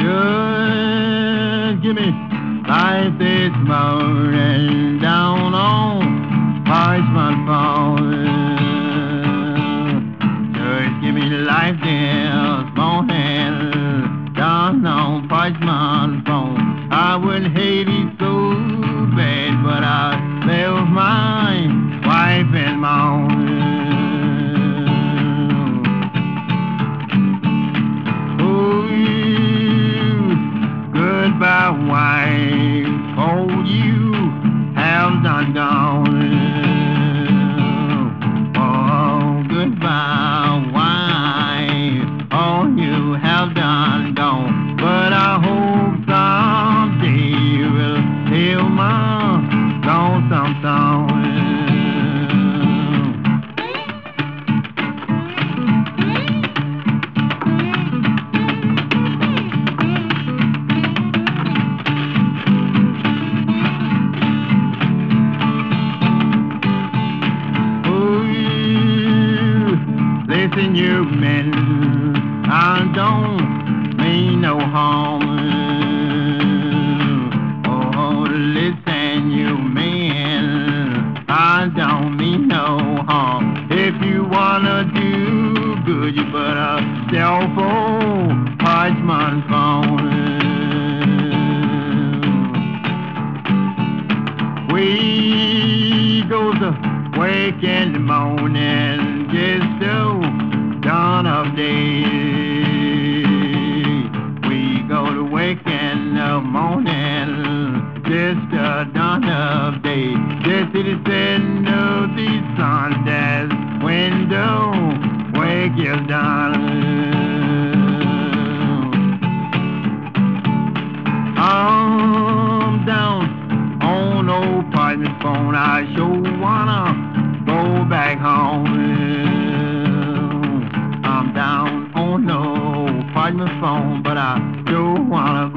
Just give me life this morning down on Parchment Phone. Just give me life this morning down on Parchment Phone. I would hate it so bad, but I left my wife and mom. Goodbye, wife, all you have done gone. Oh, goodbye, wife, all you have done gone. But I hope someday you will hear my lonesome song. Listen, you men, I don't mean no harm. Oh, listen, you men, I don't mean no harm. If you wanna do good, you better sell for Parchment Phone. We go to work in the morning, just so dawn of day. We go to work in the morning, just the dawn of day. Just to the end of the sun, that's window, work is done. I'm down on old Parchment Phone, I sure wanna go back home. I'm down on no Parchment Phone, but I do wanna go